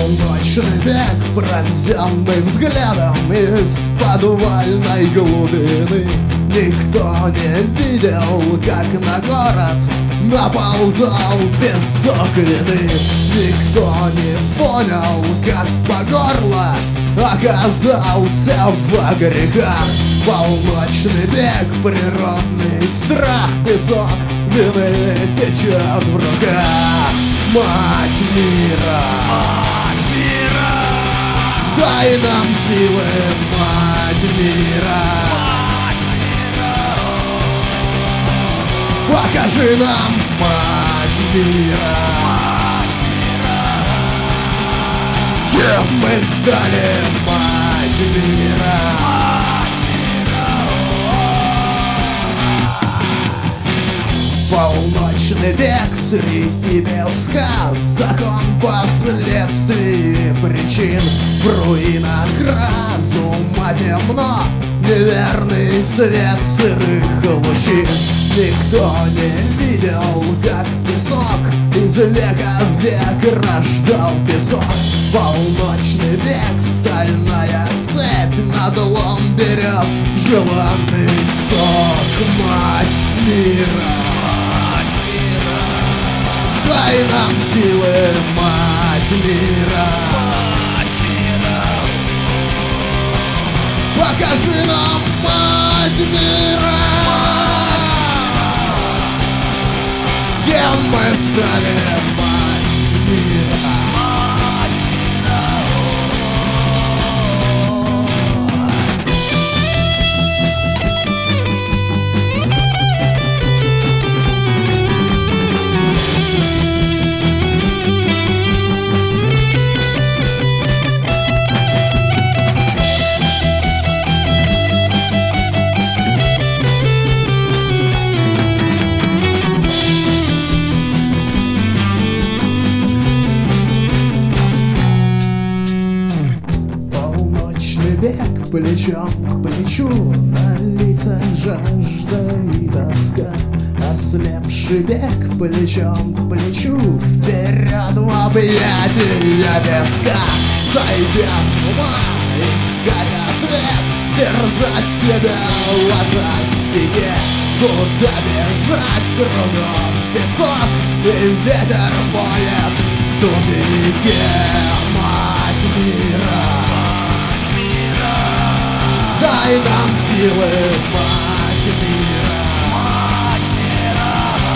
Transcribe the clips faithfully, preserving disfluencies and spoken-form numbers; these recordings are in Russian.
Полночный бег, пронзенный взглядом из подвальной глубины. Никто не видел, как на город наползал песок вины. Никто не понял, как по горло оказался в грехах. Полночный бег, природный страх, песок вины течет в руках. Мать мира, Мать мира, дай нам силы, мать мира, мать мира, покажи нам, мать мира, мать мира, кем мы стали, мать мира. Полночный бег среди песка, закон последствий причин. В руинах разума темно, неверный свет сырых лучин. Никто не видел, как песок из века в век рождал песок. Полночный бег, стальная цепь, надлом берез, желанный сок, мать мира. Дай нам силы, мать мира, мать мира, покажи нам, мать мира, кем мы стали, мать мира. Бег плечом к плечу, на лицах жажда и тоска. Ослепший бег плечом к плечу, вперед в объятия песка. Сойдя с ума, искать ответ, терзать себя, ложась в беге. Куда бежать, кругом песок, и ветер воет в тупике. Мать мира, дай нам силы, мать мира, мать мира,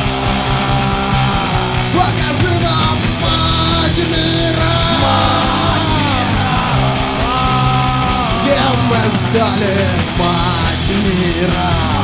покажи нам, мать мира, мать мира, кем мы стали, мать мира.